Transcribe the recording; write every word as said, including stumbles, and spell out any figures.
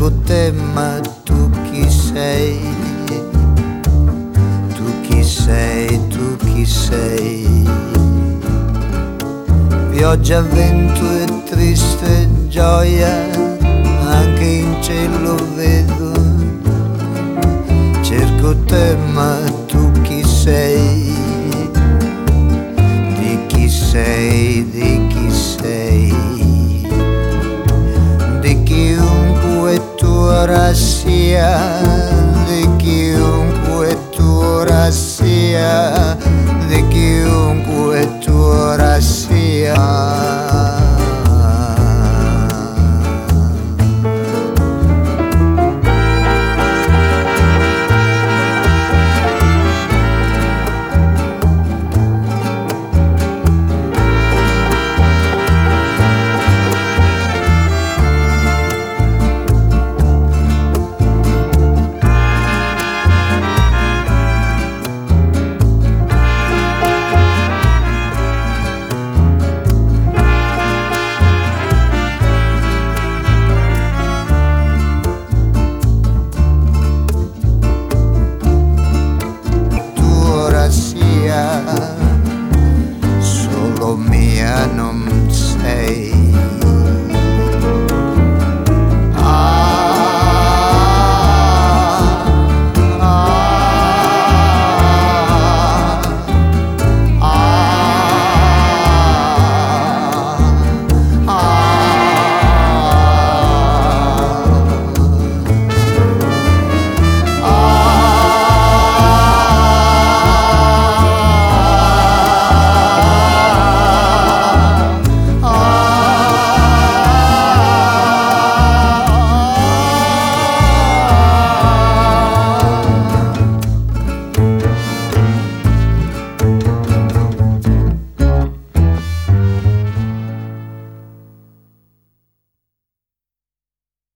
cerco te ma tu chi sei? Tu chi sei, tu chi sei? Pioggia, vento e triste gioia, anche in cielo vedo. Cerco te ma tu chi sei? Di chi sei, di chi sei? Di chiunque tu ora sia,